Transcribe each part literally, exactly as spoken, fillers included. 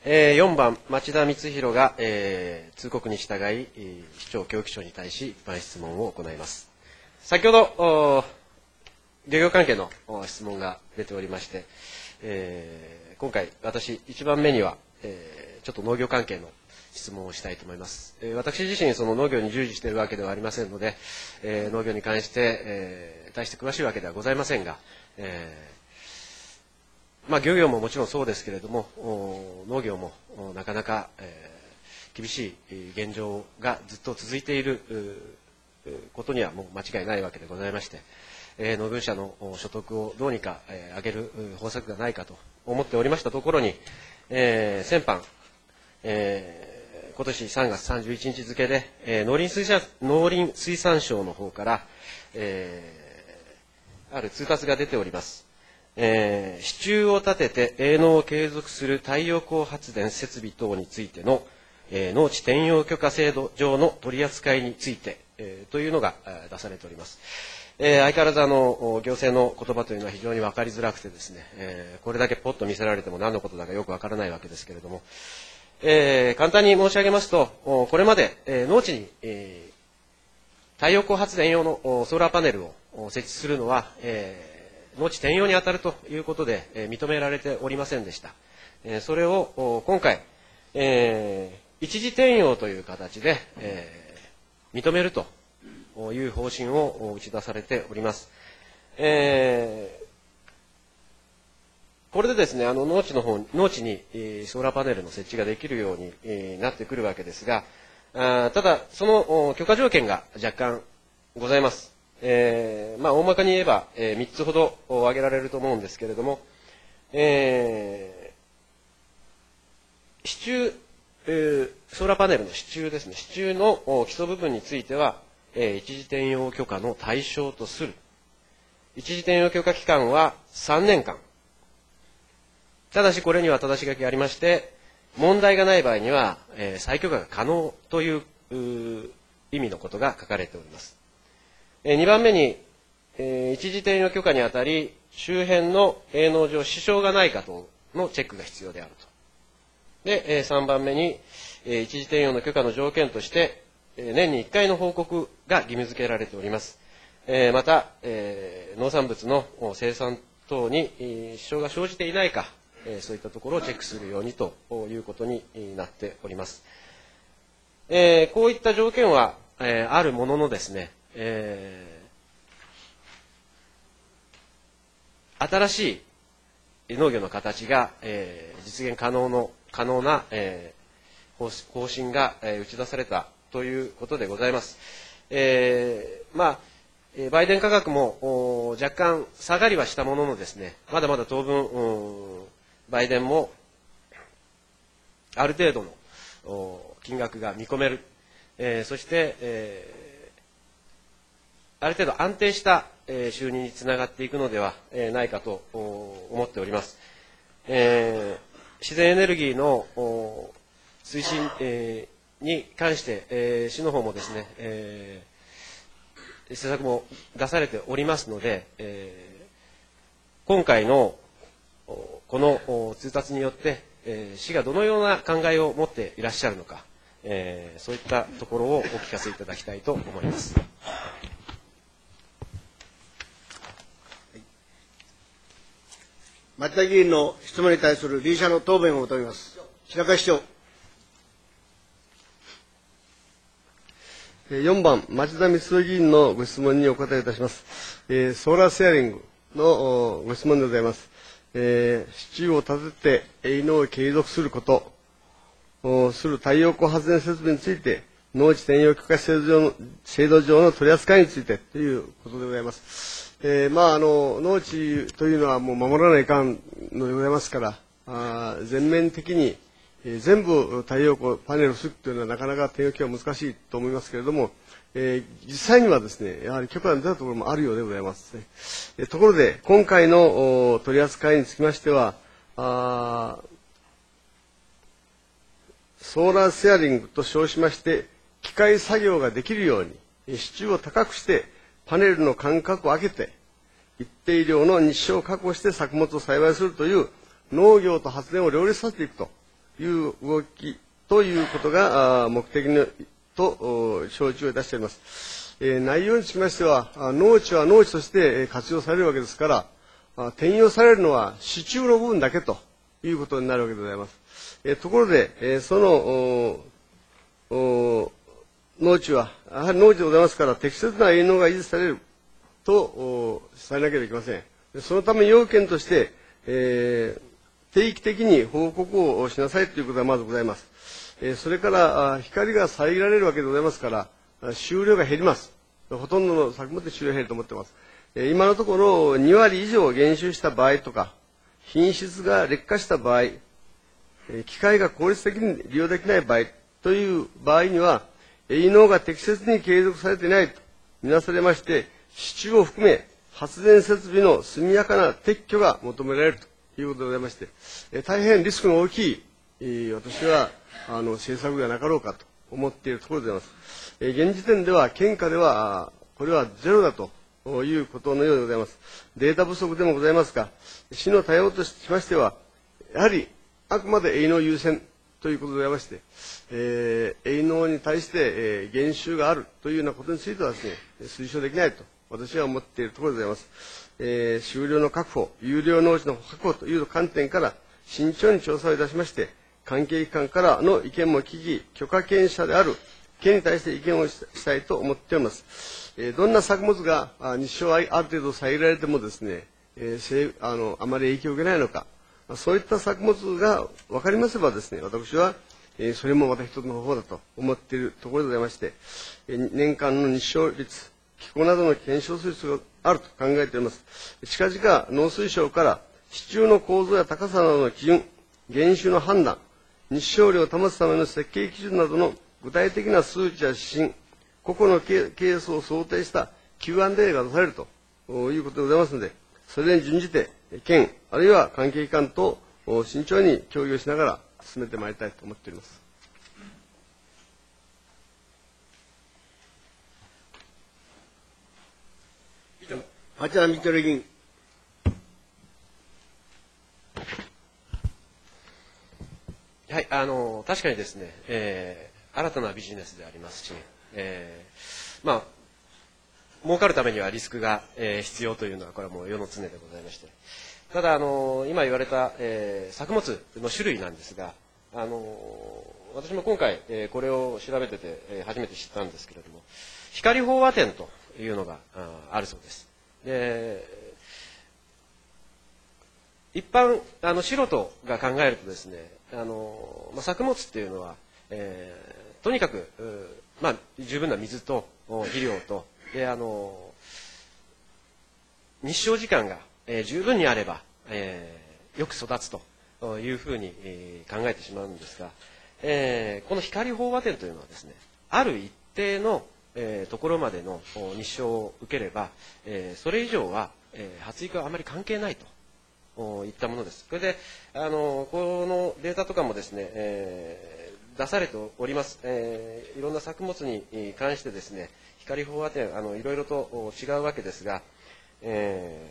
えー、よんばん、町田光弘が、えー、通告に従い、市長教育長に対し一般質問を行います。先ほど、漁業関係の質問が出ておりまして、えー、今回、私、いちばんめには、えー、ちょっと農業関係の質問をしたいと思います。えー、私自身、その農業に従事しているわけではありませんので、えー、農業に関して、えー、大して詳しいわけではございませんが、えーまあ、漁業ももちろんそうですけれども、農業もなかなか、えー、厳しい現状がずっと続いていることにはもう間違いないわけでございまして、えー、農業者の所得をどうにか、えー、上げる方策がないかと思っておりましたところに、えー、先般、えー、今年さんがつさんじゅういちにち付で、えー、農林水産農林水産省の方から、えー、ある通達が出ております。えー、支柱を立てて営農を継続する太陽光発電設備等についての、えー、農地転用許可制度上の取り扱いについて、えー、というのが出されております。えー、相変わらずあの行政の言葉というのは非常に分かりづらくてですね、えー、これだけポッと見せられても何のことだかよく分からないわけですけれども、えー、簡単に申し上げますと、これまで、えー、農地に、えー、太陽光発電用のソーラーパネルを設置するのは、えー農地転用に当たるということで、えー、認められておりませんでした。えー、それを今回、えー、一時転用という形で、えー、認めるという方針を打ち出されております。えー、これでですね、あの農地の方、農地に、えー、ソーラーパネルの設置ができるように、えー、なってくるわけですが、あただ、その許可条件が若干ございます。えーまあ、大まかに言えば、えー、みっつほど挙げられると思うんですけれども、えー、支柱、えー、ソーラーパネルの支柱ですね、支柱の基礎部分については、えー、一時転用許可の対象とする。一時転用許可期間はさんねんかん。ただしこれには正し書きがありまして、問題がない場合には、えー、再許可が可能という、う意味のことが書かれております。にばんめに、えー、一時転用許可にあたり、周辺の営農上支障がないかとのチェックが必要であると。で、えー、さんばんめに、えー、一時転用の許可の条件として、えー、年にいっかいの報告が義務付けられております。えー、また、えー、農産物の生産等に、えー、支障が生じていないか、えー、そういったところをチェックするようにということになっております。えー、こういった条件は、えー、あるもののですね、えー、新しい農業の形が、えー、実現可能の可能な、えー、方針が、えー、打ち出されたということでございます。えー、まあ売電価格も若干下がりはしたもののですね、まだまだ当分売電もある程度の金額が見込める、えー、そして、えーある程度安定した収入につながっていくのではないかと思っております。えー、自然エネルギーの推進、えー、に関して、えー、市の方もですね、えー、施策も出されておりますので、えー、今回のこの通達によって、えー、市がどのような考えを持っていらっしゃるのか、えー、そういったところをお聞かせいただきたいと思います。 町田議員の質問に対する理事者の答弁を求めます。白川市長。 よんばん、町田光雄議員のご質問にお答えいたします。えー、ソーラーシェアリングのご質問でございます。えー、支柱を立てて営農を継続すること、する太陽光発電設備について、農地転用許可制度上の制度上の取り扱いについてということでございます。えー、まああの農地というのはもう守らないかんのでございますから、あ全面的に、えー、全部太陽光パネルをするというのはなかなか転用許可は難しいと思いますけれども、えー、実際にはですね、やはり許可が出たところもあるようでございます、ね。えー、ところで今回の取り扱いにつきましては、あソーラーシェアリングと称しまして、機械作業ができるように支柱を高くしてパネルの間隔を空けて一定量の日照を確保して作物を栽培するという農業と発電を両立させていくという動きということが目的のと承知をいたしております。えー、内容につきましては、農地は農地として活用されるわけですから、転用されるのは支柱の部分だけということになるわけでございます。えー、ところで、えー、その農地はやはり農地でございますから、適切な営農が維持されるとされなければいけません。そのため要件として、えー、定期的に報告をしなさいということがまずございます。えー、それから光が遮られるわけでございますから、収量が減ります。ほとんどの作物で収量が減ると思っています。えー、今のところに割以上減収した場合とか、品質が劣化した場合、えー、機械が効率的に利用できない場合という場合には、営農が適切に継続されていないとみなされまして、支柱を含め発電設備の速やかな撤去が求められるということでございまして、えー、大変リスクの大きい、えー、私はあの政策ではなかろうかと思っているところでございます。えー、現時点では県下ではこれはゼロだということのようでございます。データ不足でもございますが、市の対応としましては、やはりあくまで営農優先ということでございまして、えー、営農に対して、えー、減収があるというようなことについてはですね、推奨できないと私は思っているところでございます。えー、収量の確保、有料農地の確保という観点から慎重に調査をいたしまして、関係機関からの意見も聞き、許可権者である県に対して意見をしたいと思っております。えー、どんな作物が日照ある程度遮られてもですね、えー、あのあまり影響を受けないのか、そういった作物が分かりますばですね、私は、えー、それもまた一つの方法だと思っているところでございまして、えー、年間の日照率、気候などの検証する必要があると考えております。近々、農水省から支柱の構造や高さなどの基準、減収の判断、日照量を保つための設計基準などの具体的な数値や指針、個々のケースを想定した キューアンドエー が出されるということでございますので、それに準じて、県、あるいは関係機関と慎重に協議をしながら進めてまいりたいと思っております。 八田光議員。 はい、あの確かにですね、えー、新たなビジネスでありますし、えー、まあ儲かるためにはリスクが、えー、必要というのはこれはもう世の常でございまして、ただあの今言われた、えー、作物の種類なんですが、あの私も今回、えー、これを調べてて、えー、初めて知ったんですけれども、光飽和点というのが あ, あるそうです。で一般あの素人が考えるとですね、あの、まあ、作物っていうのは、えー、とにかく、まあ、十分な水と肥料とであの日照時間が、えー、十分にあれば、えー、よく育つというふうに、えー、考えてしまうんですが、えー、この光飽和点というのはですね、ある一定の、えー、ところまでの日照を受ければ、えー、それ以上は、えー、発育はあまり関係ないといったものです。それであのこのデータとかもですね、えー、出されております、えー、いろんな作物に関してですね、光飽和点あのいろいろと違うわけですが、え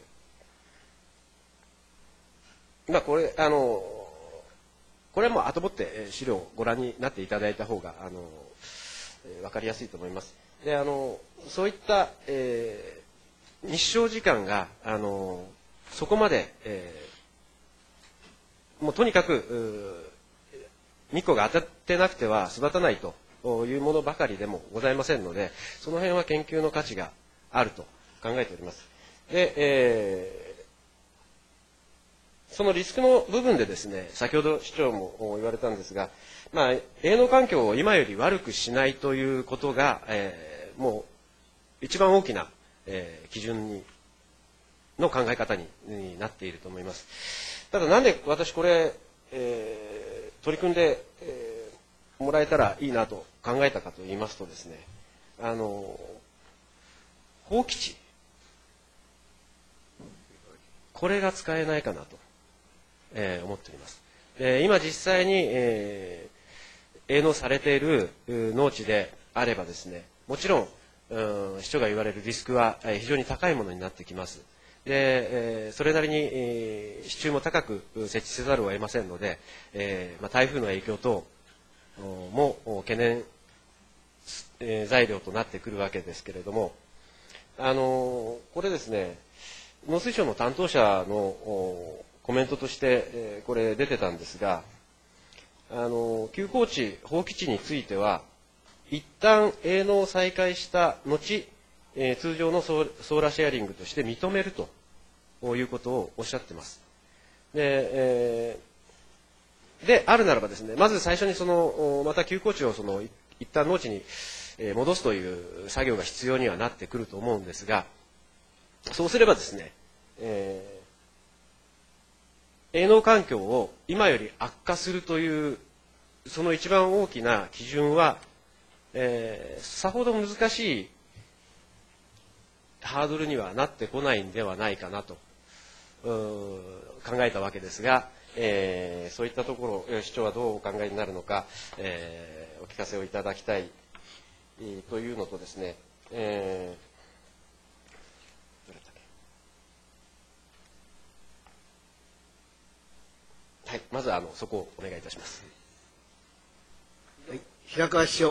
ー、まあこれあのこれはもう後もって資料をご覧になっていただいた方があの分かりやすいと思います。であのそういった、えー、日照時間があのそこまで、えー、もうとにかく日光が当たってなくては育たないというものばかりでもございませんので、その辺は研究の価値があると考えております。で、えー、そのリスクの部分でですね、先ほど市長も言われたんですが、まあ、営農環境を今より悪くしないということが、えー、もう一番大きな、えー、基準にの考え方になっていると思います。ただなんで私これ、えー、取り組んで、えー、もらえたらいいなと考えたかと言いますとですね、あの放棄地、これが使えないかなと、えー、思っております。で今実際に、えー、営農されている農地であればですね、もちろん、うん、市長が言われるリスクは非常に高いものになってきます。 で、えー、それなりに、えー、支柱も高く設置せざるを得ませんので、えーまあ、台風の影響等も懸念、えー、材料となってくるわけですけれども、あのー、これですね、農水省の担当者のコメントとして、えー、これ出てたんですが、あのー、休耕地、放棄地については、一旦営農を再開した後、えー、通常のソーソーラーシェアリングとして認めるということをおっしゃってます。で、えー、であるならばですね、まず最初にそのまた休耕地をその一旦農地に戻すという作業が必要にはなってくると思うんですが、そうすればですね、えー、営農環境を今より悪化するというその一番大きな基準は、えー、さほど難しいハードルにはなってこないんではないかなと考えたわけですが、えー、そういったところ市長はどうお考えになるのか、えー、お聞かせをいただきたい、えー、というのとですね、えー、どれだっけ、はい、まずあのそこをお願いいたします。 はい、平川市長。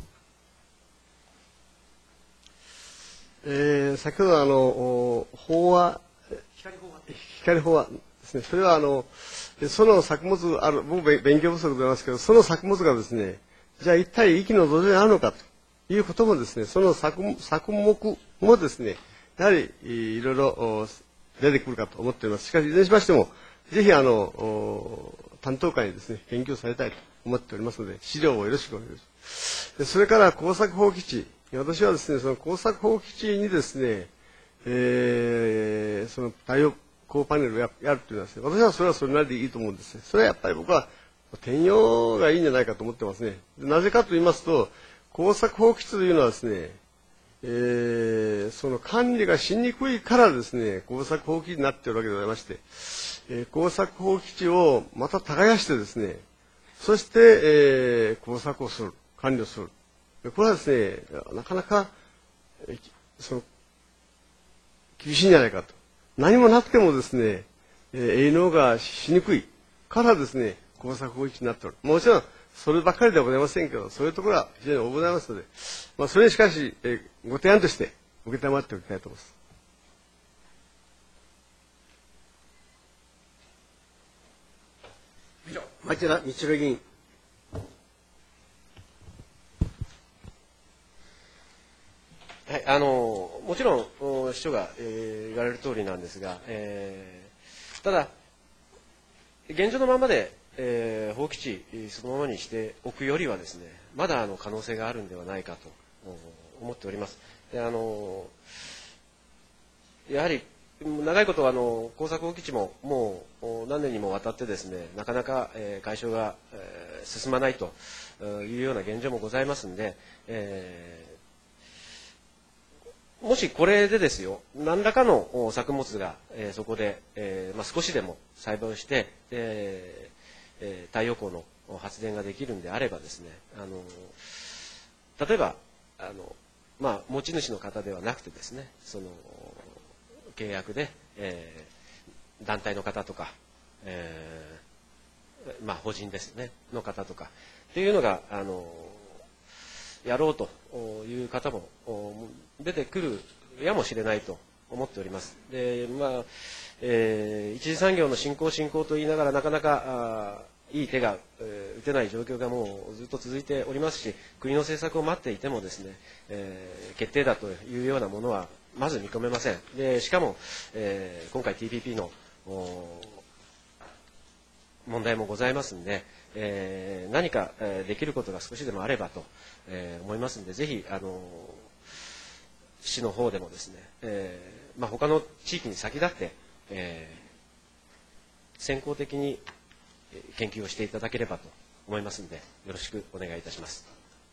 えー、先ほどあの法話光法話光法話ですね。それはあのその作物ある僕勉強不足でございますけど、その作物がですね、じゃあ一体息の土壌にあるのかということもですね、その作作目もですね、やはりいろいろ出てくるかと思っております。しかしいずれにしましても、ぜひあの担当会にですね研究されたいと思っておりますので、資料をよろしくお願いします。でそれから耕作放棄地。私はですね、その耕作放棄地にですね、えー、その太陽光パネルを や, やるというのはですね、私はそれはそれなりでいいと思うんですね。それはやっぱり僕は転用がいいんじゃないかと思ってますね。なぜかと言いますと、耕作放棄地というのはですね、えー、その管理がしにくいからですね、耕作放棄地になっているわけでございまして、えー、耕作放棄地をまた耕してですね、そして、えー、耕作をする、管理をする。これはですね、なかなかその厳しいんじゃないかと。何もなくてもですね、営農がしにくいからですね、耕作放棄地になっておる。もちろんそればっかりではございませんけど、そういうところは非常に多くございますので、まあ、それにしかし、えー、ご提案として受けたまっておきたいと思います。 町田道郎議員。 はい、あのもちろん市長が、えー、言われる通りなんですが、えー、ただ現状のままで、えー、放棄地そのままにしておくよりはですね、まだあの可能性があるんではないかと思っております。であのやはり長いことあの耕作放棄地ももう何年にもわたってですね、なかなか、えー、解消が、えー、進まないというような現状もございますんで、えーもしこれでですよ、何らかの作物が、えー、そこで、えーまあ、少しでも栽培をして、えーえー、太陽光の発電ができるんであればですね、あの例えばあの、まあ、持ち主の方ではなくてですね、その契約で、えー、団体の方とか、えーまあ、法人ですねの方とかっていうのがあのやろうという方も出てくるやもしれないと思っております。で、まあえー、一次産業の振興振興と言いながらなかなかいい手が、えー、打てない状況がもうずっと続いておりますし、国の政策を待っていてもですね、えー、決定だというようなものはまず認めません。でしかも、えー、今回 ティーピーピー の問題もございますので、えー、何か、えー、できることが少しでもあればと、えー、思いますので、ぜひあの市の方でもですね、えーまあ、他の地域に先立って、えー、先行的に研究をしていただければと思いますので、よろしくお願いいたします。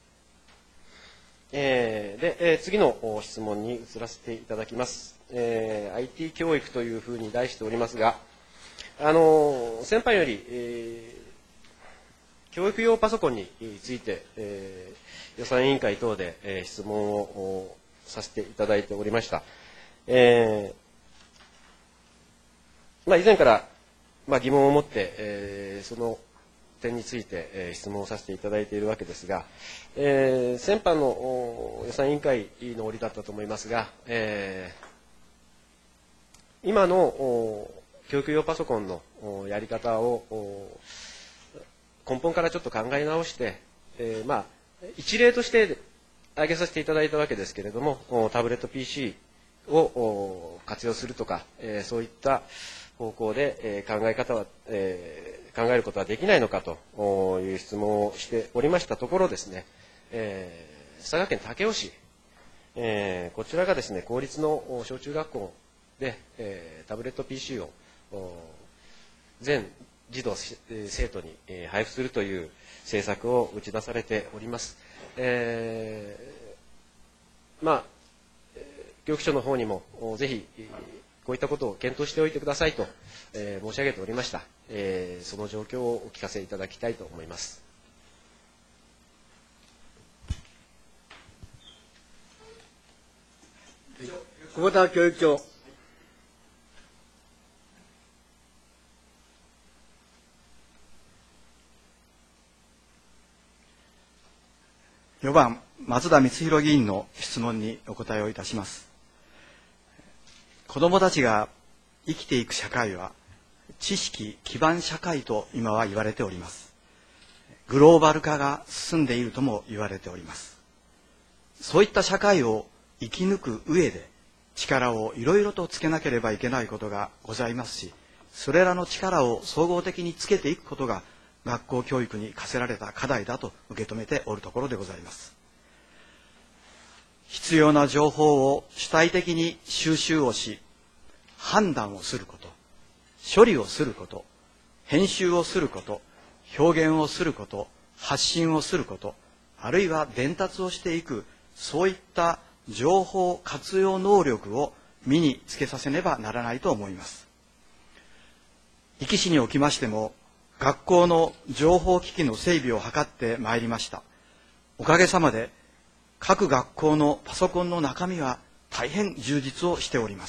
えー、で、えー、次の質問に移らせていただきます。えー、アイティー 教育というふうに題しておりますが、あの先般より、えー、教育用パソコンについて、えー、予算委員会等で、えー、質問をさせていただいておりました。えまあ、以前から、まあ、疑問を持って、えー、その点について、えー、質問をさせていただいているわけですが、えー、先般の予算委員会の折だったと思いますが、えー、今の教育用パソコンのやり方を根本からちょっと考え直して、えー、まあ一例として挙げさせていただいたわけですけれども、タブレット ピーシー を活用するとか、えー、そういった方向で、えー、考え方は、えー、考えることはできないのかという質問をしておりましたところですね、えー、佐賀県武雄市、えー、こちらがですね公立の小中学校で、えー、タブレット ピーシー を全児童生徒に、えー、配布するという政策を打ち出されております。えー、まあ教育省の方にもぜひこういったことを検討しておいてくださいと、えー、申し上げておりました、えー。その状況をお聞かせいただきたいと思います。 久保田教育長。 よんばん、松田光弘議員の質問にお答えをいたします。子どもたちが生きていく社会は知識基盤社会と今は言われております。グローバル化が進んでいるとも言われております。そういった社会を生き抜く上で力をいろいろとつけなければいけないことがございますし、それらの力を総合的につけていくことが学校教育に課せられた課題だと受け止めておるところでございます。必要な情報を主体的に収集をし、判断をすること、処理をすること、編集をすること、表現をすること、発信をすること、あるいは伝達をしていく、そういった情報活用能力を身につけさせねばならないと思います。壱岐市におきましても、学校の情報機器の整備を図ってまいりました。おかげさまで各学校のパソコンの中身は大変充実をしております。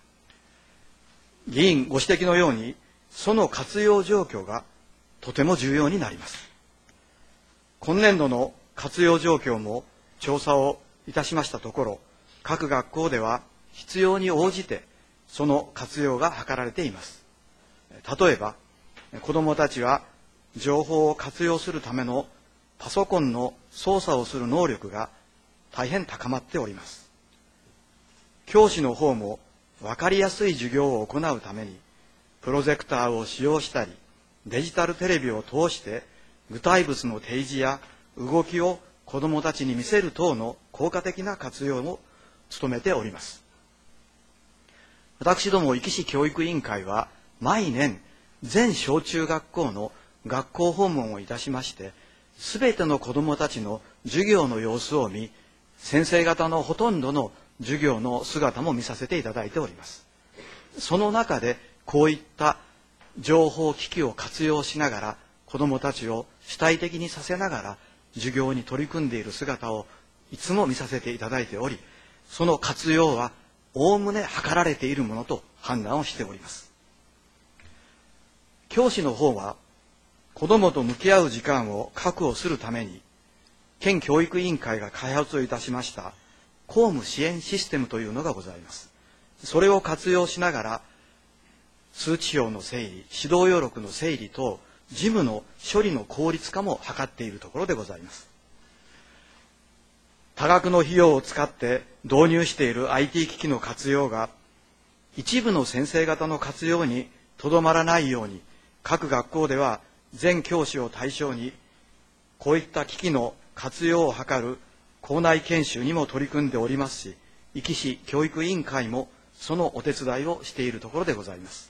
議員ご指摘のように、その活用状況がとても重要になります。今年度の活用状況も調査をいたしましたところ、各学校では必要に応じてその活用が図られています。例えば、子どもたちは情報を活用するためのパソコンの操作をする能力が大変高まっております。教師の方も分かりやすい授業を行うためにプロジェクターを使用したり、デジタルテレビを通して具体物の提示や動きを子どもたちに見せる等の効果的な活用を努めております。私ども壱岐市教育委員会は毎年全小中学校の学校訪問をいたしまして、すべての子どもたちの授業の様子を見、先生方のほとんどの授業の姿も見させていただいております。その中でこういった情報機器を活用しながら子どもたちを主体的にさせながら授業に取り組んでいる姿をいつも見させていただいており、その活用はおおむね図られているものと判断をしております。教師の方は子どもと向き合う時間を確保するために、県教育委員会が開発をいたしました公務支援システムというのがございます。それを活用しながら、通知表の整理、指導要録の整理等、事務の処理の効率化も図っているところでございます。多額の費用を使って導入している アイティー 機器の活用が、一部の先生方の活用にとどまらないように、各学校では全教師を対象にこういった機器の活用を図る校内研修にも取り組んでおりますし、壱岐市教育委員会もそのお手伝いをしているところでございます。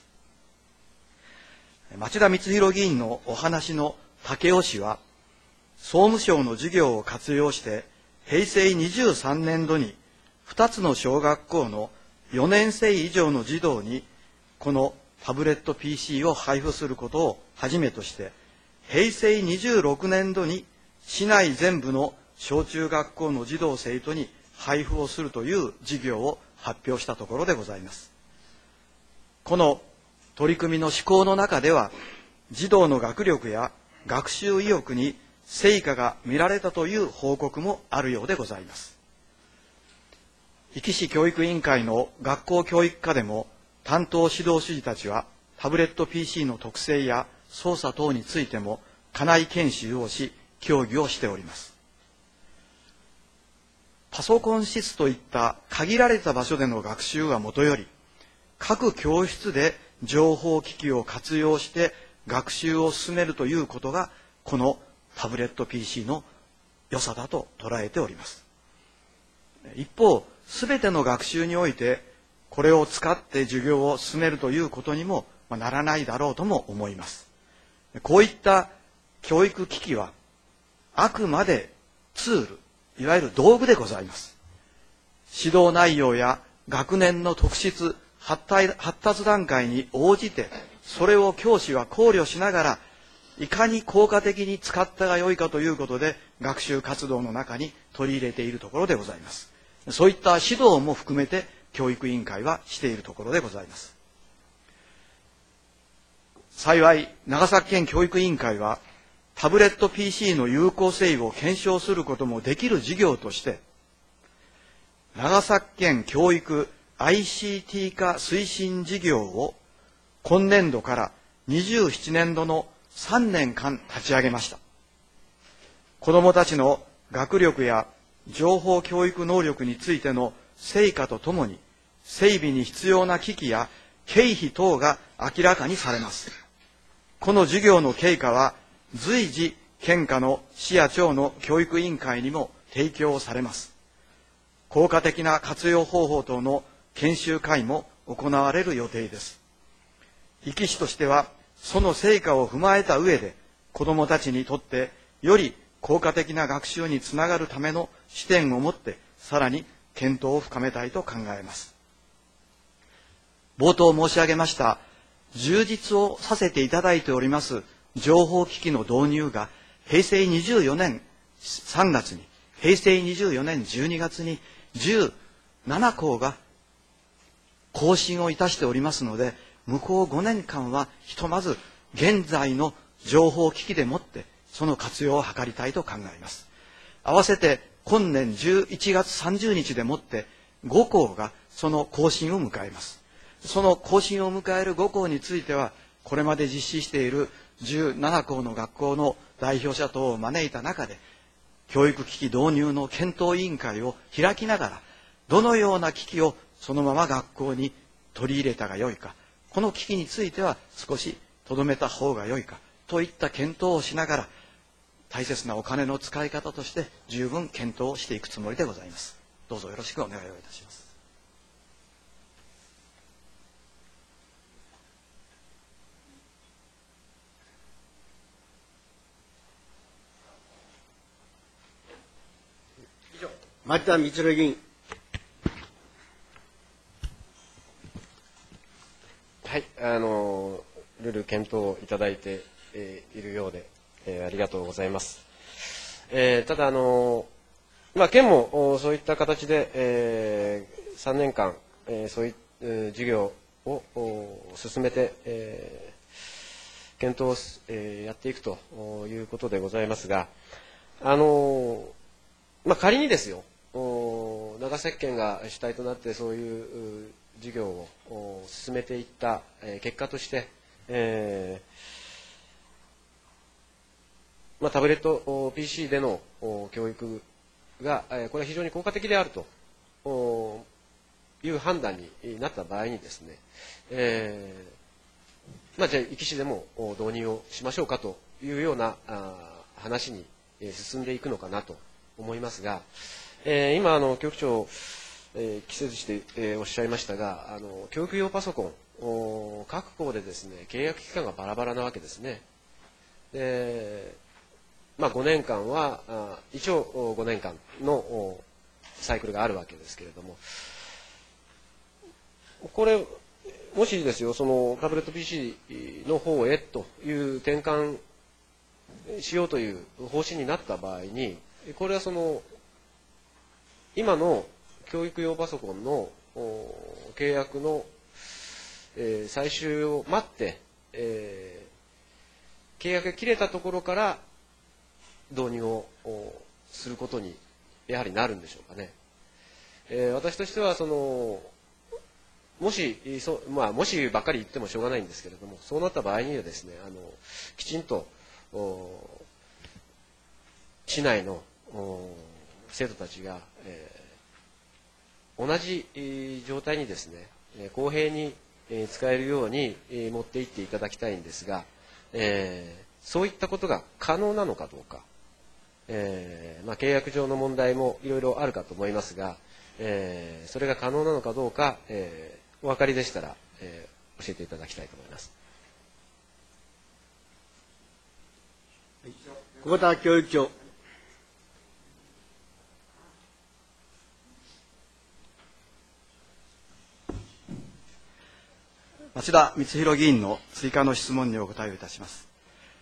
町田光弘議員のお話の武雄市は、総務省の事業を活用してへいせいにじゅうさんねんどにふたつの小学校のよねんせい以上の児童にこのタブレット ピーシー を配布することをはじめとして、へいせいにじゅうろくねんどに市内全部の小中学校の児童生徒に配布をするという事業を発表したところでございます。この取り組みの施行の中では、児童の学力や学習意欲に成果が見られたという報告もあるようでございます。壱岐市教育委員会の学校教育課でも、担当指導主事たちはタブレット ピーシー の特性や操作等についても課内研修をし、協議をしております。パソコン室といった限られた場所での学習はもとより、各教室で情報機器を活用して学習を進めるということが、このタブレット ピーシー の良さだと捉えております。一方、すべての学習において、これを使って授業を進めるということにもならないだろうとも思います。こういった教育機器は、あくまでツール、いわゆる道具でございます。指導内容や学年の特質、発達段階に応じて、それを教師は考慮しながら、いかに効果的に使ったがよいかということで、学習活動の中に取り入れているところでございます。そういった指導も含めて、教育委員会はしているところでございます。幸い、長崎県教育委員会は、タブレット ピーシー の有効性を検証することもできる事業として、長崎県教育 アイシーティー 化推進事業を今年度からにじゅうななねんどのさんねんかん立ち上げました。子どもたちの学力や情報教育能力についての成果とともに、整備に必要な機器や経費等が明らかにされます。この授業の経過は、随時県下の市や町の教育委員会にも提供されます。効果的な活用方法等の研修会も行われる予定です。壱岐市としては、その成果を踏まえた上で、子どもたちにとってより効果的な学習につながるための視点を持って、さらに検討を深めたいと考えます。冒頭申し上げました、充実をさせていただいております情報機器の導入が、平成にじゅうよねんさんがつに、平成にじゅうよねんじゅうにがつにじゅうななこうが更新をいたしておりますので、向こうごねんかんはひとまず現在の情報機器でもってその活用を図りたいと考えます。合わせて今年じゅういちがつさんじゅうにちでもってごこうがその更新を迎えます。その更新を迎えるごこうについては、これまで実施しているじゅうななこうの学校の代表者等を招いた中で、教育機器導入の検討委員会を開きながら、どのような機器をそのまま学校に取り入れたがよいか、この機器については少しとどめた方がよいかといった検討をしながら、大切なお金の使い方として十分検討をしていくつもりでございます。どうぞよろしくお願いをいたします。 町田充議員。 はい、あのルール検討いただいて、えー、いるようで、えー、ありがとうございます。えー、ただあの、まあ、県もそういった形で、えー、さんねんかん、えー、そういう、えー、授業を進めて、えー、検討を、えー、やっていくということでございますが、あのまあ、仮にですよ、長崎県が主体となってそういう事業を進めていった結果として、えーまあ、タブレット ピーシー での教育がこれは非常に効果的であるという判断になった場合にですね、えーまあ、じゃあ壱岐市でも導入をしましょうかというような話に進んでいくのかなと思いますが、えー、今あの教育長、えー、季節して、えー、おっしゃいましたが、あの教育用パソコン各校でですね契約期間がバラバラなわけですね。で、まあ、ごねんかんはあ一応ごねんかんのサイクルがあるわけですけれども、これもしですよ、そのタブレット ピーシー の方へという転換しようという方針になった場合に、これはその今の教育用パソコンの契約のえー、最終を待って、えー、契約が切れたところから導入をすることにやはりなるんでしょうかね。えー、私としてはそのもしそ、まあ、もしばっかり言ってもしょうがないんですけれども、そうなった場合にはですね、あのきちんと市内の生徒たちが、えー、同じ状態にですね、公平に使えるように持っていっていただきたいんですが、えー、そういったことが可能なのかどうか、えーまあ、契約上の問題もいろいろあるかと思いますが、えー、それが可能なのかどうか、えー、お分かりでしたら、えー、教えていただきたいと思います。 久保田教育長。 町田光弘議員の追加の質問にお答えをいたします。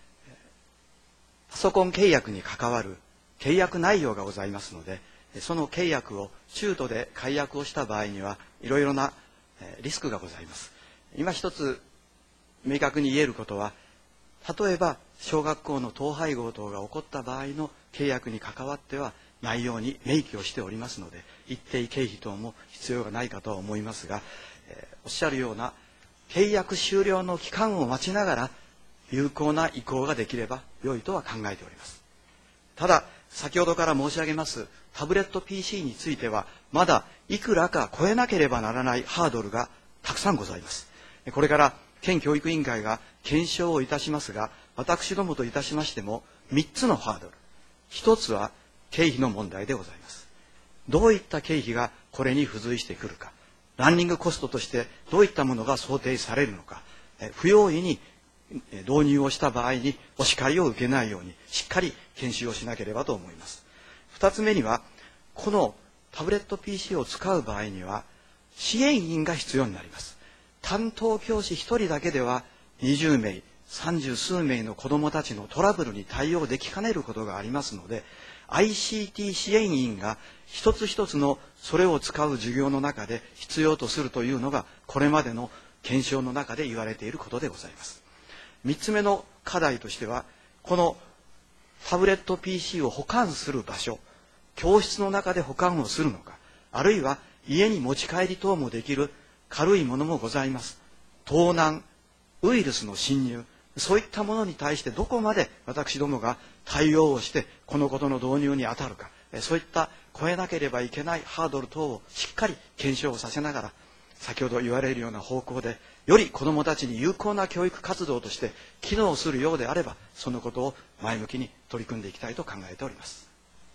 パソコン契約に関わる契約内容がございますので、その契約を中途で解約をした場合にはいろいろなリスクがございます。今一つ明確に言えることは、例えば小学校の統廃合等が起こった場合の契約に関わってはないように明記をしておりますので、一定経費等も必要がないかとは思いますが、えー、おっしゃるような契約終了の期間を待ちながら有効な移行ができれば良いとは考えております。ただ先ほどから申し上げますタブレット ピーシー についてはまだいくらか超えなければならないハードルがたくさんございます。これから県教育委員会が検証をいたしますが、私どもといたしましてもみっつのハードル、ひとつは経費の問題でございます。どういった経費がこれに付随してくるか、ランニングコストとしてどういったものが想定されるのか、不用意に導入をした場合にお叱りを受けないようにしっかり研修をしなければと思います。二つ目には、このタブレット ピーシー を使う場合には支援員が必要になります。担当教師ひとりだけではにじゅうめい、三十数名の子どもたちのトラブルに対応できかねることがありますので、 アイシーティー 支援員が一つ一つのそれを使う授業の中で必要とするというのがこれまでの検証の中で言われていることでございます。三つ目の課題としては、このタブレット ピーシー を保管する場所、教室の中で保管をするのか、あるいは家に持ち帰り等もできる軽いものもございます。盗難、ウイルスの侵入、そういったものに対してどこまで私どもが対応をしてこのことの導入に当たるか、そういった超えなければいけないハードル等をしっかり検証をさせながら、先ほど言われるような方向でより子どもたちに有効な教育活動として機能するようであれば、そのことを前向きに取り組んでいきたいと考えております。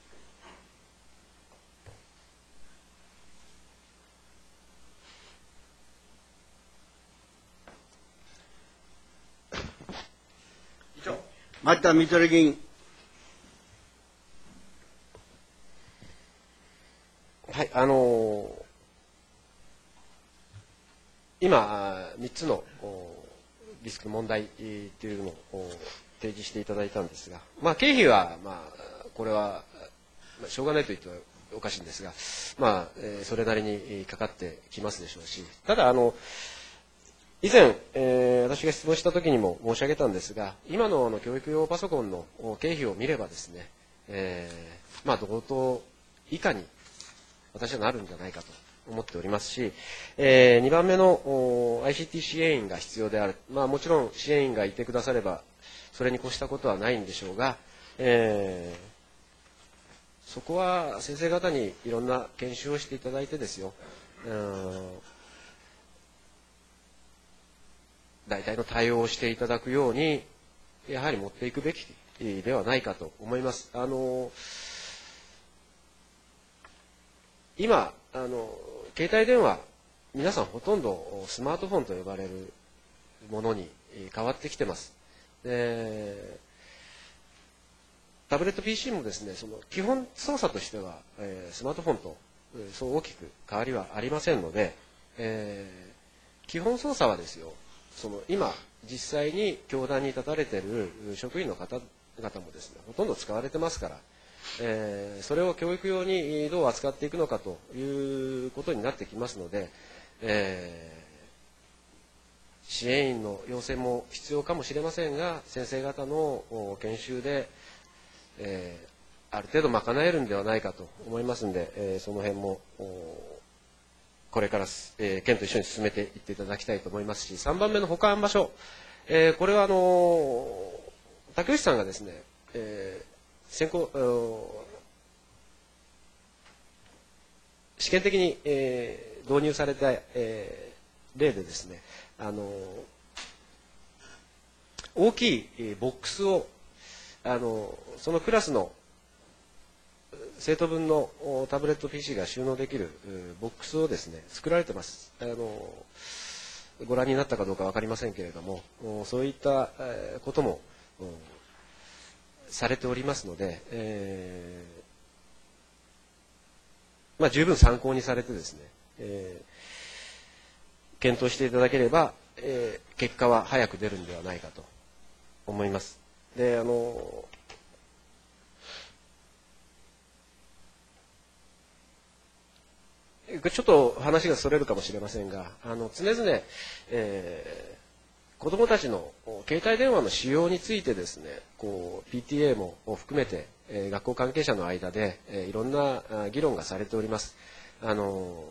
町田光弘議員。 はい、あのー、今みっつのリスク問題というのを提示していただいたんですが、まあ、経費は、まあ、これはしょうがないと言ってはおかしいんですが、まあえー、それなりにかかってきますでしょうし、ただあの以前、えー、私が質問した時にも申し上げたんですが、今のあの教育用パソコンの経費を見ればですね、えー、まあ同等以下に私はなるんじゃないかと思っておりますし、えー、にばんめの アイシーティー 支援員が必要である、まあ、もちろん支援員がいてくださればそれに越したことはないんでしょうが、えー、そこは先生方にいろんな研修をしていただいてですよ、うん大体の対応をしていただくようにやはり持っていくべきではないかと思います。あの今あの携帯電話皆さんほとんどスマートフォンと呼ばれるものに変わってきてます。でタブレット ピーシー もですね、その基本操作としては、えー、スマートフォンと、えー、そう大きく変わりはありませんので、えー、基本操作はですよ、その今実際に教壇に立たれている職員の方々もですね、ほとんど使われてますから、えー、それを教育用にどう扱っていくのかということになってきますので、え支援員の養成も必要かもしれませんが、先生方の研修で、えー、ある程度賄えるんではないかと思いますので、えー、その辺もこれから、えー、県と一緒に進めていっていただきたいと思いますし、さんばんめの保管場所、えー、これはあの竹内さんがですね、えー、先行試験的に、えー、導入された、えー、例でですね、あの大きいボックスをあのそのクラスの生徒分のタブレット ピーシー が収納できるボックスをですね作られてます。あのご覧になったかどうか分かりませんけれども、そういったこともされておりますので、えーまあ、十分参考にされてですね、えー、検討していただければ、えー、結果は早く出るんではないかと思います。で、あのちょっと話がそれるかもしれませんが、あの常々、えー、子どもたちの携帯電話の使用についてですね、こう ピーティーエー も含めて、えー、学校関係者の間で、えー、いろんな議論がされております。あの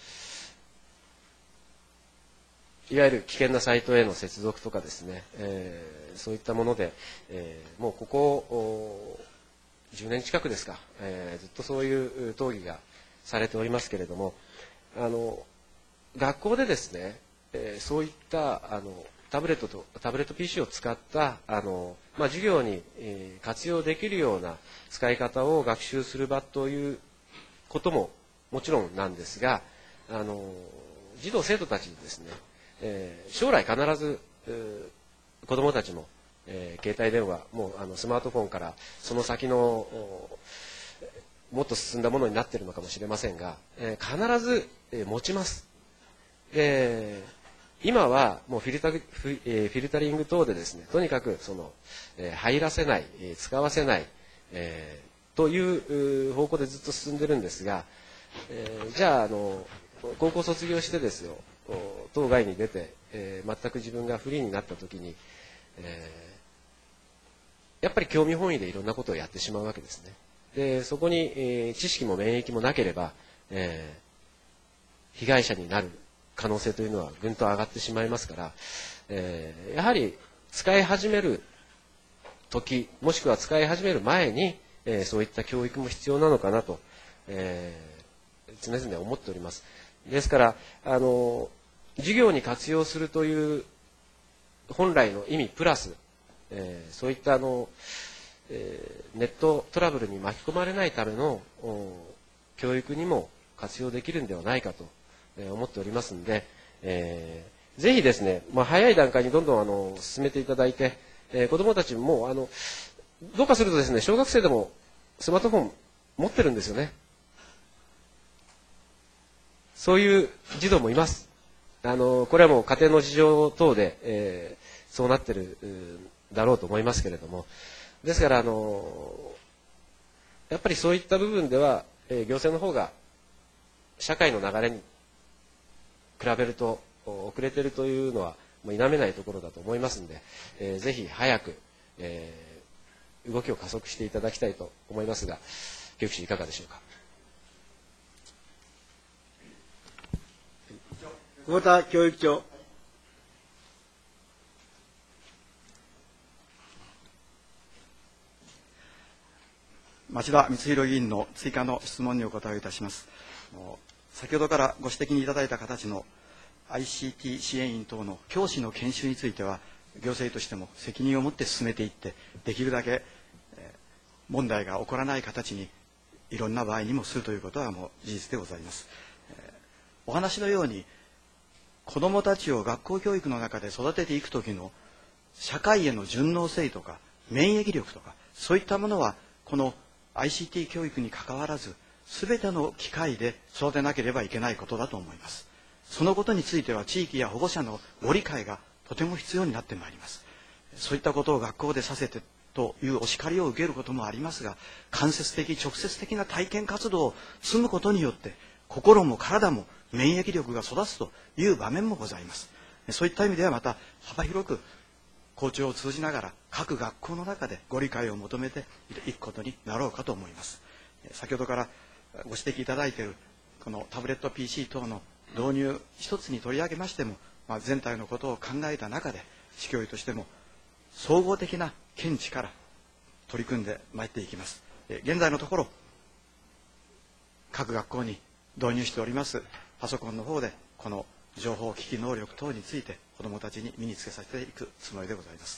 いわゆる危険なサイトへの接続とかですね、えー、そういったもので、えー、もうここじゅうねん近くですか、えー、ずっとそういう討議がされておりますけれども、あの学校でですね、えー、そういったあのタブレットとタブレット ピーシー を使ったあの、まあ、授業に、えー、活用できるような使い方を学習する場ということももちろんなんですが、あの児童生徒たちにですね、えー、将来必ず、えー、子どもたちも、えー、携帯電話もうあのスマートフォンからその先のもっと進んだものになっているのかもしれませんが、えー、必ず、えー、持ちます。で、今はもうフィルタフ、えー、フィルタリング等でですね、とにかくその、えー、入らせない、えー、使わせない、えー、という方向でずっと進んでるんですが、えー、じゃあ、あの高校卒業してですよ、当該に出て、えー、全く自分がフリーになった時に、えー、やっぱり興味本位でいろんなことをやってしまうわけですね。でそこに、えー、知識も免疫もなければ、えー、被害者になる可能性というのはぐんと上がってしまいますから、えー、やはり使い始める時もしくは使い始める前に、えー、そういった教育も必要なのかなと、えー、常々思っております。ですからあの授業に活用するという本来の意味プラス、えー、そういったあのえー、ネットトラブルに巻き込まれないための教育にも活用できるんではないかと、えー、思っておりますので、えー、ぜひですね、まあ、早い段階にどんどんあの進めていただいて、えー、子どもたちもあのどうかするとですね、小学生でもスマートフォン持ってるんですよね。そういう児童もいます。あのこれはもう家庭の事情等で、えー、そうなってるだろうと思いますけれども、ですからあのやっぱりそういった部分では、えー、行政の方が社会の流れに比べると遅れているというのはもう否めないところだと思いますので、えー、ぜひ早く、えー、動きを加速していただきたいと思いますが、教育士いかがでしょうか。 久保田教育長。 町田光弘議員の追加の質問にお答えをいたします。先ほどからご指摘にいただいた形の アイシーティー 支援員等の教師の研修については、行政としても責任を持って進めていって、できるだけ問題が起こらない形にいろんな場合にもするということはもう事実でございます。お話のように、子どもたちを学校教育の中で育てていくときの社会への順応性とか免疫力とか、そういったものはこのアイシーティー 教育にかかわらず、すべての機会で育てなければいけないことだと思います。そのことについては地域や保護者のご理解がとても必要になってまいります。そういったことを学校でさせてというお叱りを受けることもありますが、間接的直接的な体験活動を積むことによって心も体も免疫力が育つという場面もございます。 そういった意味ではまた幅広く校長を通じながら各学校の中でご理解を求めていくことになろうかと思います。先ほどからご指摘いただいているこのタブレット ピーシー 等の導入一つに取り上げましても、まあ、全体のことを考えた中で市教委としても総合的な見地から取り組んでまいっていきます。現在のところ各学校に導入しておりますパソコンの方でこの情報機器能力等について子どもたちに身につけさせていくつもりでございます。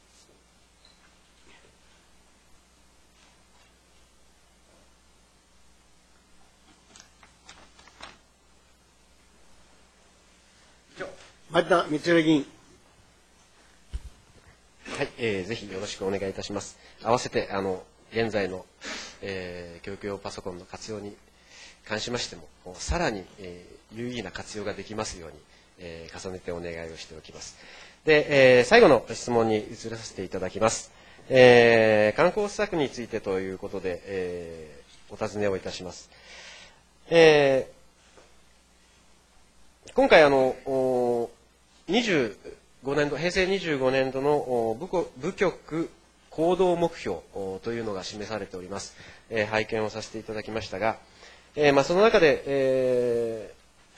町田光弘議員。 はい、えー、ぜひよろしくお願いいたします。合わせて、あの、現在の、えー、教育用パソコンの活用に関しましても、さらに、えー、有意義な活用ができますように、えー、重ねてお願いをしておきます。で、えー、最後の質問に移らせていただきます。えー、観光施策についてということで、えー、お尋ねをいたします。えー、今回、あの、にじゅうごねんど、平成にじゅうごねんどの部部局行動目標というのが示されております。えー、拝見をさせていただきましたが、えーまあ、その中で、え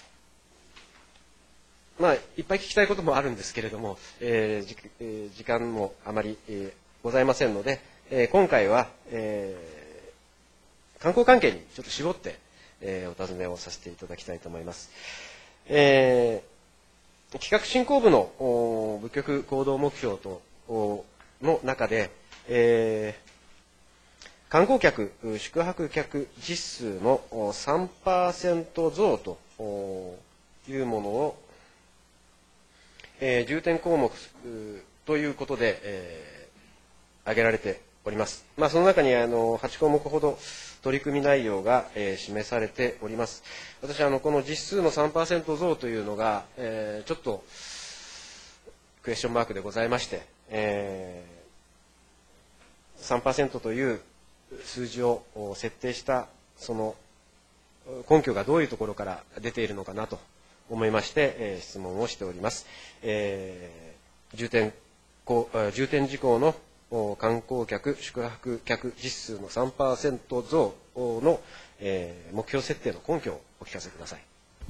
ーまあ、いっぱい聞きたいこともあるんですけれども、えーじえー、時間もあまり、えー、ございませんので、えー、今回は、えー、観光関係にちょっと絞って、えー、お尋ねをさせていただきたいと思います。えー企画振興部の部局行動目標との中で、えー、観光客、宿泊客実数の さんパーセント 増というものを、えー、重点項目ということで、えー、挙げられております。まあ、その中にあのはち項目ほど取り組み内容が、えー、示されております。私はあのこの実数の さんパーセント 増というのが、えー、ちょっとクエスチョンマークでございまして、えー、さんパーセント という数字を設定したその根拠がどういうところから出ているのかなと思いまして、えー、質問をしております。えー、重点こう重点事項の観光客、宿泊客実数の さんパーセント 増の、えー、目標設定の根拠をお聞かせください。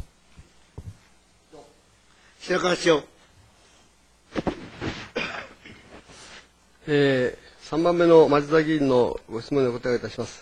白川市長。 えー、さんばんめの町田議員のご質問にお答えいたします。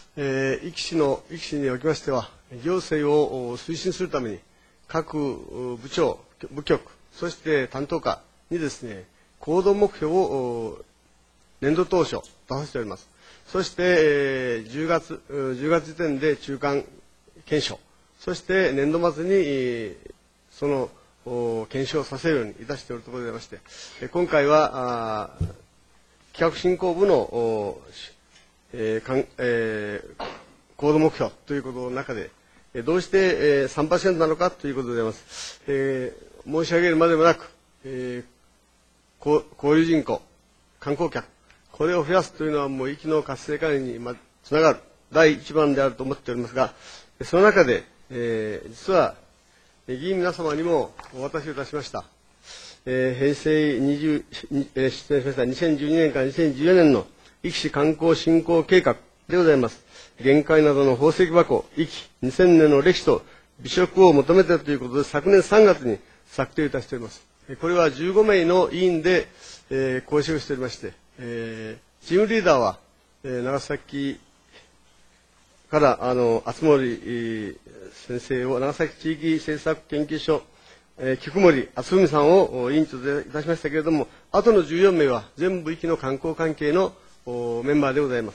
えー、壱岐市の壱岐市におきましては、行政を推進するために各部長、部局、そして担当課にですね、行動目標を年度当初出させております。そして、えー、じゅうがつ、じゅうがつ時点で中間検証、そして年度末にその検証させるようにいたしておるところでありまして、今回は企画振興部の、えーかんえー、行動目標ということの中で、どうして、えー、さんパーセント なのかということでございます。えー、申し上げるまでもなく、えー、交流人口、観光客、これを増やすというのはもう域の活性化につながる第一番であると思っておりますが、その中で、えー、実は議員皆様にもお渡しをいたしました、えー、平成20、えー、失礼しましたにせんじゅうにねんからにせんじゅうよねんの壱岐市観光振興計画でございます。限界などの宝石箱、壱岐にせんねんの歴史と美食を求めてということで、昨年さんがつに策定いたしております。これはじゅうごめいの委員で、えー、講師をしておりまして、えー、チームリーダーは、えー、長崎からあの熱森先生を長崎地域政策研究所、えー、菊森敦文さんを委員長でいたしましたけれども、あとのじゅうよんめいは全部壱岐の観光関係のメンバーでございます。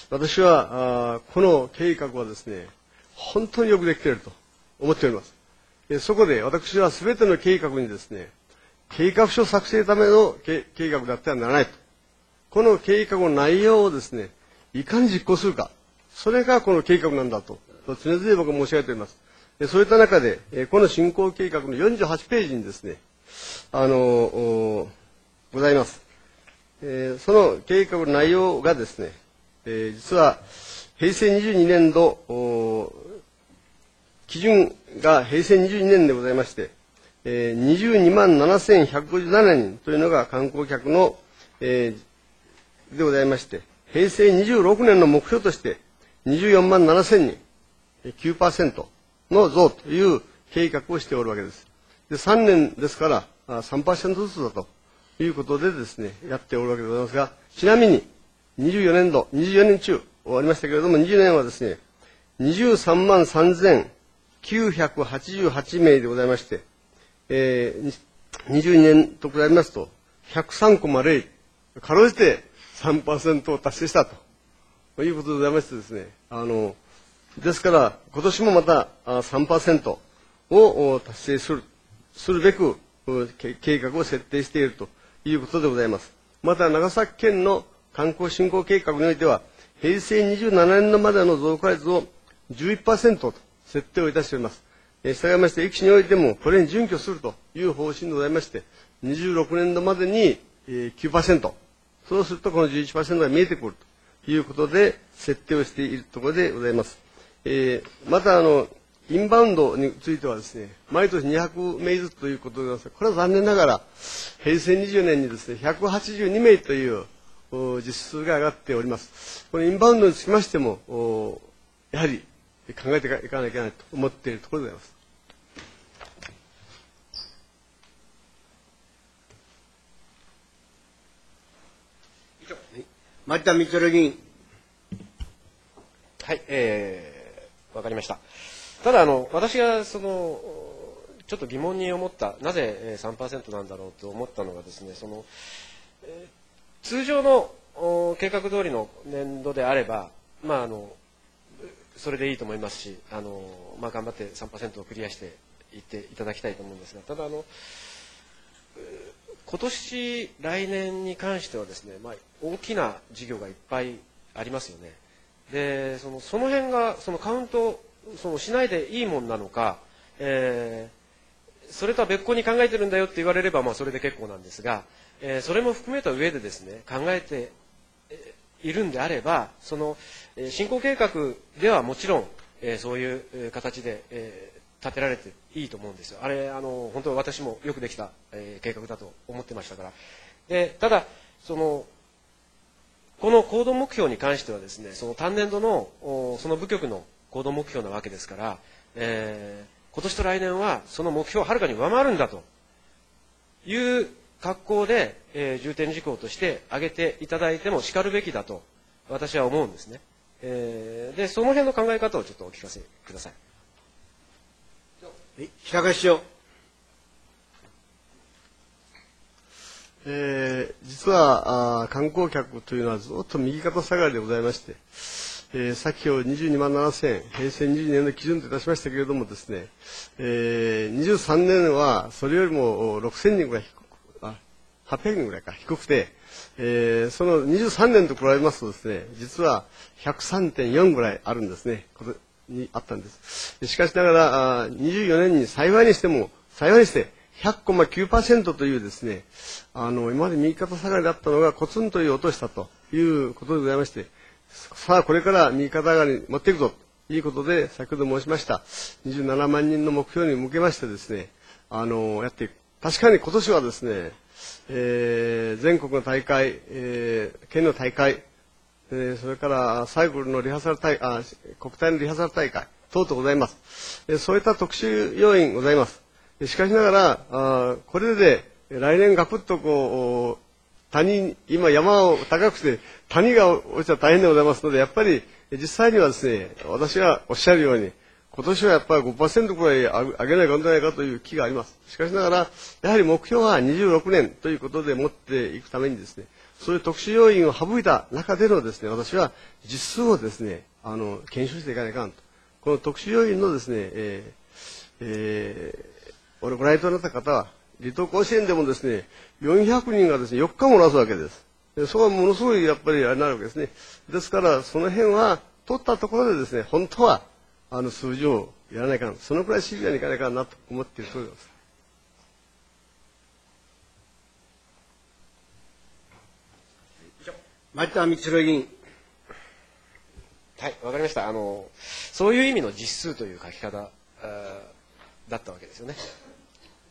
私はあこの計画はですね、本当によくできていると思っております。えそこで私はすべての計画にですね、計画書作成のための計画であってはならないと。この計画の内容をですね、いかに実行するか、それがこの計画なんだと常々僕は申し上げております。でそういった中で、この振興計画のよんじゅうはちページにですね、あのございます。えー、その計画の内容がですね、えー、実は平成にじゅうにねん度基準が平成にじゅうにねんでございまして、 えー、にじゅうにまんななせんひゃくごじゅうななにんというのが観光客の、えー、でございまして、平成にじゅうろくねんの目標として、にじゅうよんまんななせんにん、きゅうパーセント の増という計画をしておるわけです。で、さんねんですから、さんパーセント ずつだということでですね、やっておるわけでございますが、ちなみに、にじゅうよねんど、にじゅうよねん中終わりましたけれども、にじゅうねんはですね、にじゅうさんまんさんぜんきゅうひゃくはちじゅうはちめいでございまして、えー、にじゅうにねんと比べますと、ひゃくさんコマゼロ、かろうじて さんパーセント を達成したということでございましてですね、あの、ですから、今年もまた さんパーセント を達成する、するべく計画を設定しているということでございます。また、長崎県の観光振興計画においては、平成にじゅうななねんまでの増加率を じゅういちパーセント と設定をいたしております。したがいまして、駅地においてもこれに準拠するという方針でございまして、にじゅうろくねんどまでに きゅうパーセント、そうするとこの じゅういちパーセント が見えてくるということで設定をしているところでございます。えー、またあの、インバウンドについてはですね、毎年にひゃくめいずつということでございますが、これは残念ながら、平成にじゅうねんにですね、ひゃくはちじゅうにめいという実数が上がっております。このインバウンドにつきましても、やはり考えていかなきゃいけないと思っているところでございます。 町田充議員。 はい、えー、わかりました。ただあの私がそのちょっと疑問に思った、なぜ さんパーセント なんだろうと思ったのがですね、その、えー、通常の計画通りの年度であれば、まああのそれでいいと思いますし、あのまあ頑張って さんパーセント をクリアしていっていただきたいと思うんですが、ただあの今年来年に関してはですね、まあ大きな事業がいっぱいありますよね。で、そのその辺がそのカウントそのしないでいいもんなのか、えー、それとは別個に考えてるんだよって言われればまあそれで結構なんですが、えー、それも含めた上でですね考えているんであれば、その進行計画ではもちろん、えー、そういう形で、えー、立てられていいと思うんですよ。あれあの本当は私もよくできた、えー、計画だと思ってましたから。で、ただそのこの行動目標に関してはですね、その単年度のその部局の行動目標なわけですから、えー、今年と来年はその目標をはるかに上回るんだという格好で、えー、重点事項として挙げていただいてもしかるべきだと私は思うんですね。えー、でその辺の考え方をちょっとお聞かせください。 平川市長。 えー、実はあ観光客というのはずっと右肩下がりでございまして、えー、先ほどにじゅうにまんななせん、平成にじゅうにねんの基準といたしましたけれどもですね、えー、にじゅうさんねんはそれよりもろくせんにんぐらい低く、あ、はっぴゃくにんぐらいか低くて、えー、そのにじゅうさんねんと比べますとですね、実は ひゃくさんてんよん ぐらいあるんですね、これにあったんです。しかしながら、あにじゅうよねんに幸いにしても、幸いにして、ひゃくコマきゅうパーセント というですね、あの、今まで右肩下がりだったのがコツンという落としたということでございまして、さあこれから右肩上がりに持っていくぞということで、先ほど申しましたにじゅうななまんにんの目標に向けましてですね、あの、やっていく。確かに今年はですね、えー、全国の大会、えー、県の大会、えー、それからサイクルのリハーサル大会、国体のリハーサル大会等々ございます。えー、そういった特殊要因ございます。しかしながら、あこれで来年ガクッとこう、谷、今山を高くして谷が落ちたら大変でございますので、やっぱり実際にはですね、私がおっしゃるように、今年はやっぱり ごパーセント くらい上げないかんじゃないかという気があります。しかしながら、やはり目標はにじゅうろくねんということで持っていくためにですね、そういう特殊要因を省いた中でのですね、私は実数をですね、あの、検証していかないかんと。この特殊要因のですね、えーえー俺ご覧いただいた方は、離島甲子園でもですね、よんひゃくにんがですね、よっかもなすわけです。でそこはものすごいやっぱりあれになるわけですね。ですから、その辺は、取ったところでですね、本当は、あの数字をやらないかん。そのくらいシビアにいかないかなと思っていると思います。 町田充議員。 はい、わかりました。あの、そういう意味の実数という書き方だったわけですよね。はい。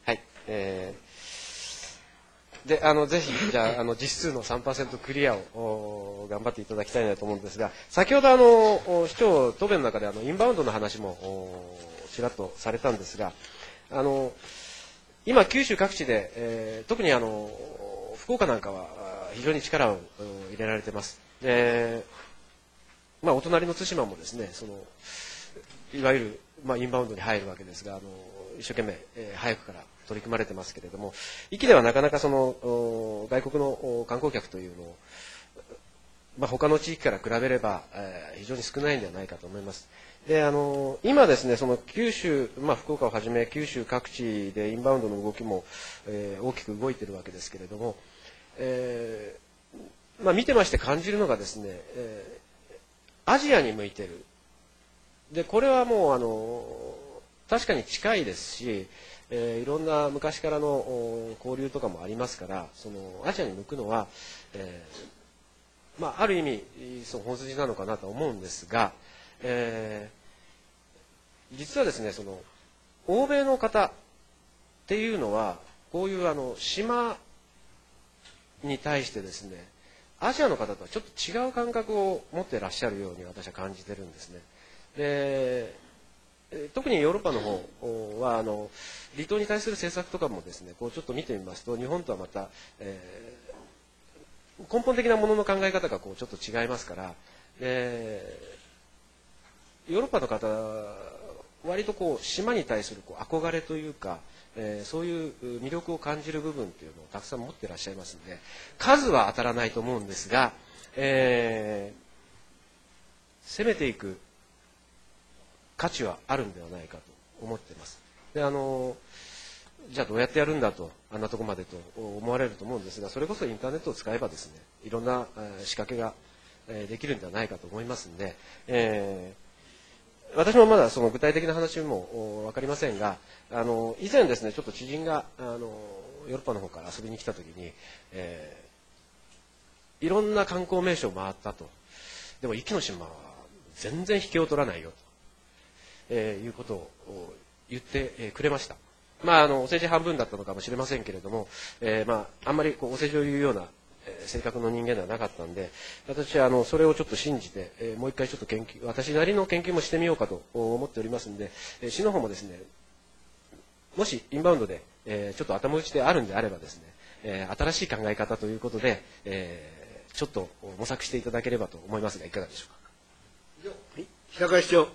えー、で、あの、ぜひ、じゃあ、あの、実数の さんパーセント クリアを頑張っていただきたいなと思うんですが、先ほどあの、市長答弁の中であの、インバウンドの話も、ちらっとされたんですが、あの、今、九州各地で、えー、特にあの、福岡なんかは非常に力を入れられています。で、まあ、お隣の対馬もですね、その、いわゆる、まあ、インバウンドに入るわけですが、あの、一生懸命、えー、早くから取り組まれてますけれども、壱岐ではなかなかその、外国の観光客というのを、まあ、他の地域から比べれば、えー、非常に少ないんではないかと思います。で、あの、今ですね、その九州、まあ、福岡をはじめ九州各地でインバウンドの動きも、えー、大きく動いているわけですけれども、えー、まあ、見てまして感じるのがですね、えー、アジアに向いてる。で、これはもう、あの、確かに近いですし、えー、いろんな昔からの交流とかもありますから、そのアジアに向くのは、えー、まあ、ある意味その本筋なのかなと思うんですが、えー、実はですね、その欧米の方っていうのはこういうあの島に対してですね、アジアの方とはちょっと違う感覚を持っていらっしゃるように私は感じてるんですね。で、特にヨーロッパの方はあの離島に対する政策とかもですね、こうちょっと見てみますと日本とはまた、えー、根本的なものの考え方がこうちょっと違いますから、でヨーロッパの方は割とこう島に対するこう憧れというか、えー、そういう魅力を感じる部分っていうのをたくさん持っていらっしゃいますので、数は当たらないと思うんですが、えー、攻めていく価値はあるんではないかと思っています。で、あのじゃあどうやってやるんだと、あんなとこまでと思われると思うんですが、それこそインターネットを使えばですね、いろんな仕掛けができるんではないかと思いますので、えー私もまだその具体的な話も分かりませんが、あの以前ですね、ちょっと知人があのヨーロッパの方から遊びに来たときに、えー、いろんな観光名所を回ったと。でも壱岐の島は全然引けを取らないよと、えー、いうことを言ってくれました。まあ、あのお世辞半分だったのかもしれませんけれども、えーまあ、あんまりこうお世辞を言うような性格の人間ではなかったんで、私はあのそれをちょっと信じて、えー、もう一回ちょっと研究、私なりの研究もしてみようかと思っておりますので、えー、市の方もですね、もしインバウンドで、えー、ちょっと頭打ちであるんであればですね、えー、新しい考え方ということで、えー、ちょっと模索していただければと思いますが、いかがでしょうか。 はい、平川市長。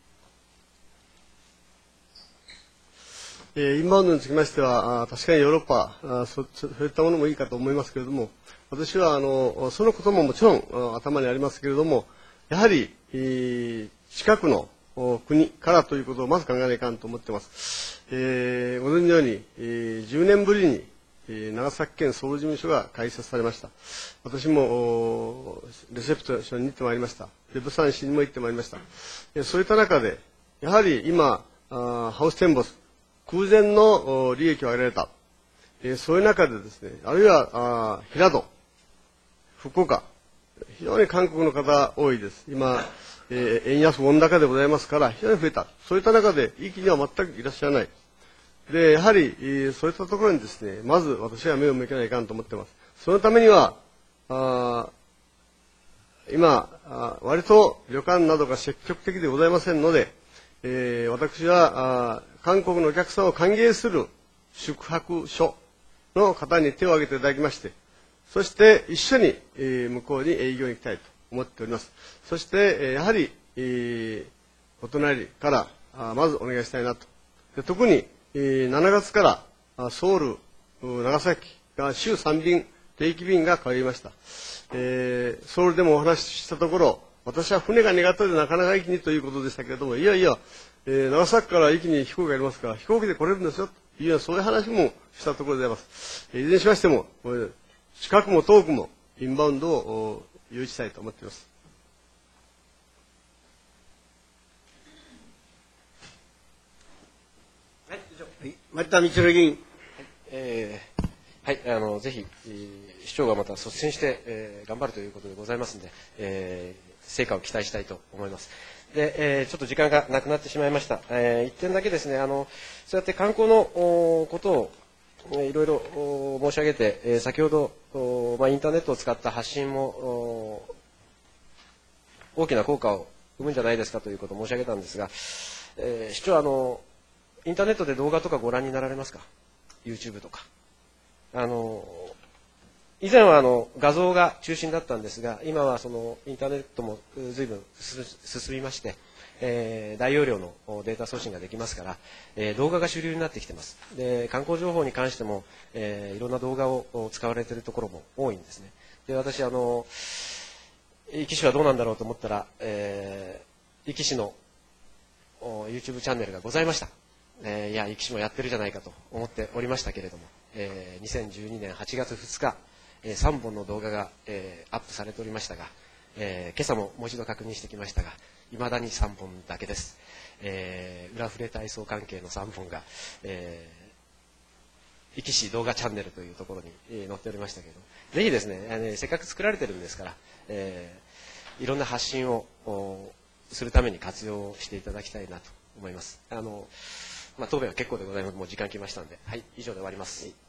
えー、インバウンドにつきましては、あ確かにヨーロッパあそ、そういったものもいいかと思いますけれども、私はあのそのことももちろん頭にありますけれども、やはり、えー、近くの国からということをまず考えないかんと思っています。えー、ご存じのように、えー、じゅうねんぶりに、えー、長崎県総務事務所が開設されました。私もレセプションに行ってまいりました。で、釜山市にも行ってまいりました。えー、そういった中で、やはり今、あハウステンボス、空前の利益を上げられた。えー、そういう中でですね、あるいはあ平戸、福岡、非常に韓国の方多いです。今、えー、円安ウォン高でございますから、非常に増えた。そういった中で、壱岐には全くいらっしゃらない。で、やはり、えー、そういったところにですね、まず私は目を向けないかんと思っています。そのためには、あ今あ、割と旅館などが積極的でございませんので、えー、私はあ韓国のお客さんを歓迎する宿泊所の方に手を挙げていただきまして、そして一緒に、えー、向こうに営業に行きたいと思っております。そして、えー、やはり、えー、お隣からあまずお願いしたいなと。で特に、えー、しちがつからソウル、長崎が週さんびん定期便が通いました。えー、ソウルでもお話ししたところ、私は船が苦手でなかなか壱岐にということでしたけれども、いやいや、えー、長崎から壱岐に飛行機がありますから、飛行機で来れるんですよというような、そういう話もしたところでございます。えー、いずれにしましても、近くも遠くもインバウンドを誘致したいと思っています。 はい、丸田充議員。はい、 えーはい、あのぜひ、えー、市長がまた率先して、えー、頑張るということでございますので、えー、成果を期待したいと思います。で、えー、ちょっと時間がなくなってしまいました。えー、一点だけですね、あのそうやって観光のことをえーいろいろお申し上げて、えー先ほど、おまあ、インターネットを使った発信もお大きな効果を生むんじゃないですかということを申し上げたんですが、えー市長あの、インターネットで動画とかご覧になられますか？ YouTube とか。あの以前はあの画像が中心だったんですが、今はそのインターネットも随分進みまして、えー大容量のデータ送信ができますから、えー動画が主流になってきています。で、観光情報に関しても、えーいろんな動画を使われているところも多いんですね。で、私あの壱岐市はどうなんだろうと思ったら、えー、壱岐市の YouTube チャンネルがございました。えーいや、壱岐市もやってるじゃないかと思っておりましたけれども、えーにせんじゅうにねんはちがつふつか、えーさんぼんの動画が、えーアップされておりましたが、えー今朝ももう一度確認してきましたが、いまだにさんぼんだけです。えー裏触れ体操関係のさんぼんが、えー、壱岐市動画チャンネルというところに、えー載っておりましたけれども、ぜひですね、あのせっかく作られてるんですから、えーいろんな発信をおするために活用していただきたいなと思います。あのまあ、答弁は結構でございます。もう時間来ましたので、はい、以上で終わります。